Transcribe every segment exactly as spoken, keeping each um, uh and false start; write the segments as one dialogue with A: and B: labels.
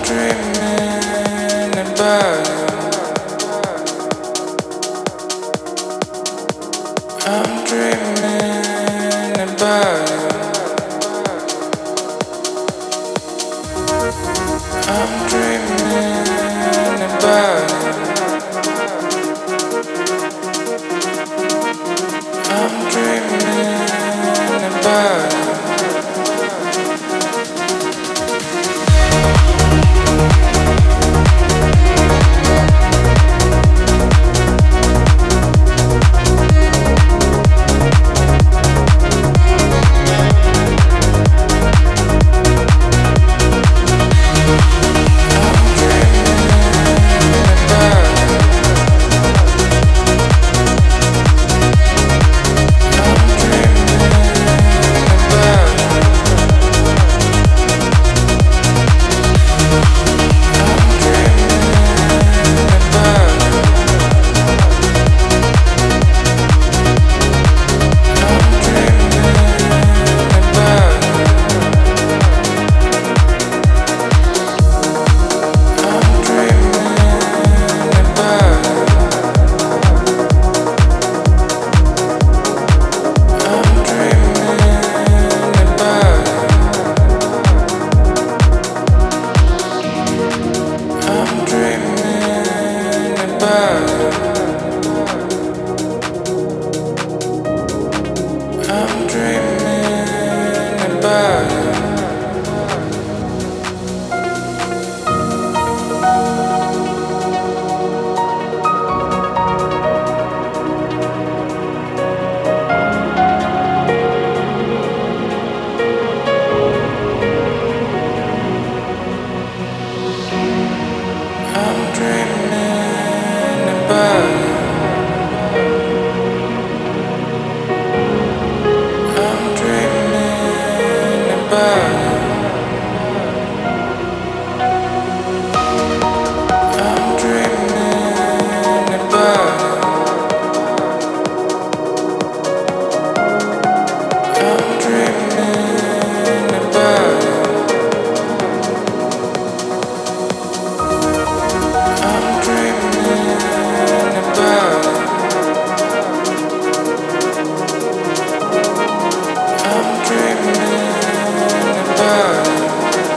A: dreaming about you. I'm dreaming about you. I'm dreaming about you. I'm dreaming about you. I'm dreaming about you. I'm dreaming about you. I'm dreaming about you. I'm dreaming about you. I'm dreaming about you. I'm dreaming about you. I'm dreaming about you.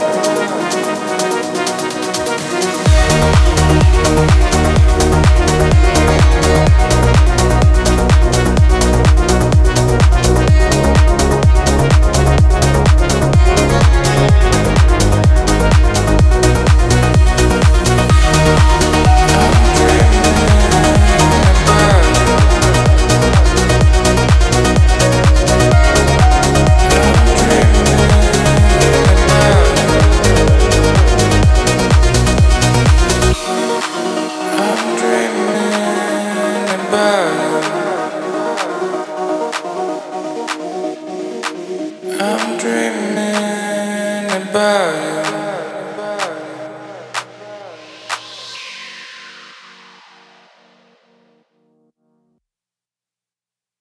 A: I'm dreaming about you. I'm dreaming about you.